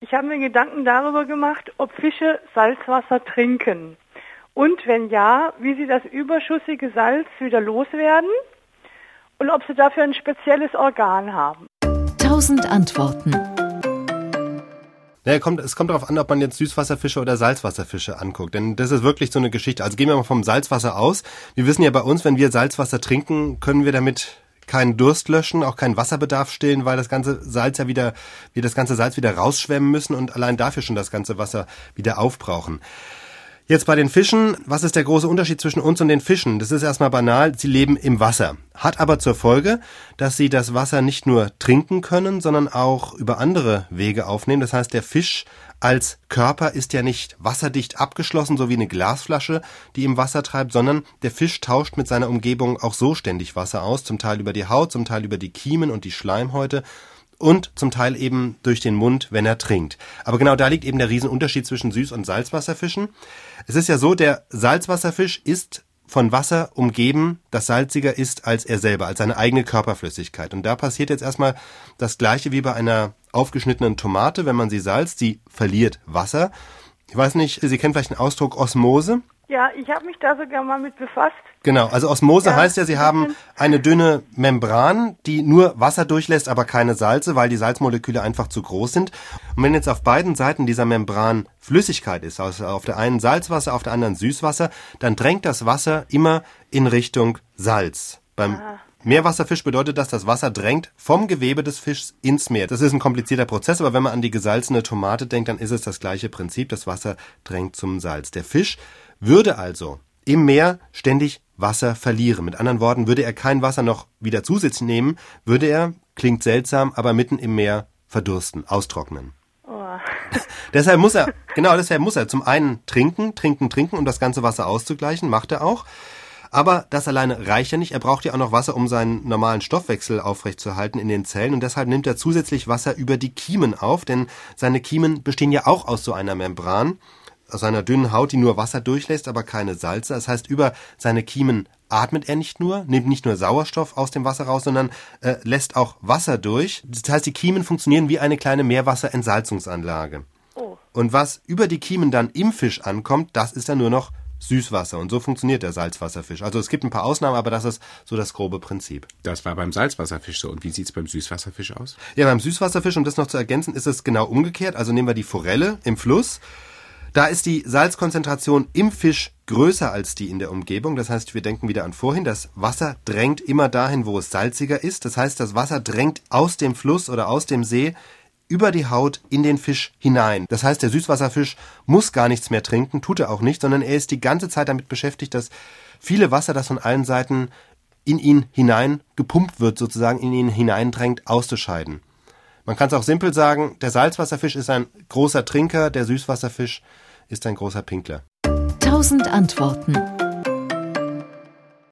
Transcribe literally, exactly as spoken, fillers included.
Ich habe mir Gedanken darüber gemacht, ob Fische Salzwasser trinken. Und wenn ja, wie sie das überschüssige Salz wieder loswerden und ob sie dafür ein spezielles Organ haben. Tausend Antworten. Naja, kommt, es kommt darauf an, ob man jetzt Süßwasserfische oder Salzwasserfische anguckt. Denn das ist wirklich so eine Geschichte. Also gehen wir mal vom Salzwasser aus. Wir wissen ja bei uns, wenn wir Salzwasser trinken, können wir damit keinen Durst löschen, auch keinen Wasserbedarf stillen, weil das ganze Salz ja wieder, wir das ganze Salz wieder rausschwemmen müssen und allein dafür schon das ganze Wasser wieder aufbrauchen. Jetzt bei den Fischen, was ist der große Unterschied zwischen uns und den Fischen? Das ist erstmal banal, sie leben im Wasser. Hat aber zur Folge, dass sie das Wasser nicht nur trinken können, sondern auch über andere Wege aufnehmen. Das heißt, der Fisch als Körper ist ja nicht wasserdicht abgeschlossen, so wie eine Glasflasche, die im Wasser treibt, sondern der Fisch tauscht mit seiner Umgebung auch so ständig Wasser aus, zum Teil über die Haut, zum Teil über die Kiemen und die Schleimhäute. Und zum Teil eben durch den Mund, wenn er trinkt. Aber genau da liegt eben der Riesenunterschied zwischen Süß- und Salzwasserfischen. Es ist ja so, der Salzwasserfisch ist von Wasser umgeben, das salziger ist als er selber, als seine eigene Körperflüssigkeit. Und da passiert jetzt erstmal das Gleiche wie bei einer aufgeschnittenen Tomate, wenn man sie salzt, sie verliert Wasser. Ich weiß nicht, Sie kennen vielleicht den Ausdruck Osmose? Ja, ich habe mich da sogar mal mit befasst. Genau, also Osmose ja, heißt ja, Sie haben eine dünne Membran, die nur Wasser durchlässt, aber keine Salze, weil die Salzmoleküle einfach zu groß sind. Und wenn jetzt auf beiden Seiten dieser Membran Flüssigkeit ist, also auf der einen Salzwasser, auf der anderen Süßwasser, dann drängt das Wasser immer in Richtung Salz. Beim Aha. Meerwasserfisch bedeutet das, das Wasser drängt vom Gewebe des Fischs ins Meer. Das ist ein komplizierter Prozess, aber wenn man an die gesalzene Tomate denkt, dann ist es das gleiche Prinzip. Das Wasser drängt zum Salz. Der Fisch würde also im Meer ständig Wasser verlieren. Mit anderen Worten, würde er kein Wasser noch wieder zusätzlich nehmen, würde er, klingt seltsam, aber mitten im Meer verdursten, austrocknen. Oh. Deshalb muss er, genau deshalb muss er zum einen trinken, trinken, trinken, um das ganze Wasser auszugleichen, macht er auch. Aber das alleine reicht ja nicht. Er braucht ja auch noch Wasser, um seinen normalen Stoffwechsel aufrechtzuerhalten in den Zellen. Und deshalb nimmt er zusätzlich Wasser über die Kiemen auf, denn seine Kiemen bestehen ja auch aus so einer Membran, aus einer dünnen Haut, die nur Wasser durchlässt, aber keine Salze. Das heißt, über seine Kiemen atmet er nicht nur, nimmt nicht nur Sauerstoff aus dem Wasser raus, sondern äh, lässt auch Wasser durch. Das heißt, die Kiemen funktionieren wie eine kleine Meerwasserentsalzungsanlage. Oh. Und was über die Kiemen dann im Fisch ankommt, das ist dann nur noch Süßwasser. Und so funktioniert der Salzwasserfisch. Also es gibt ein paar Ausnahmen, aber das ist so das grobe Prinzip. Das war beim Salzwasserfisch so. Und wie sieht's beim Süßwasserfisch aus? Ja, beim Süßwasserfisch, um das noch zu ergänzen, ist es genau umgekehrt. Also nehmen wir die Forelle im Fluss. Da ist die Salzkonzentration im Fisch größer als die in der Umgebung. Das heißt, wir denken wieder an vorhin, das Wasser drängt immer dahin, wo es salziger ist. Das heißt, das Wasser drängt aus dem Fluss oder aus dem See über die Haut in den Fisch hinein. Das heißt, der Süßwasserfisch muss gar nichts mehr trinken, tut er auch nicht, sondern er ist die ganze Zeit damit beschäftigt, dass viele Wasser, das von allen Seiten in ihn hinein gepumpt wird, sozusagen in ihn hineindrängt, auszuscheiden. Man kann es auch simpel sagen, der Salzwasserfisch ist ein großer Trinker, der Süßwasserfisch ist ein großer Pinkler. Tausend Antworten.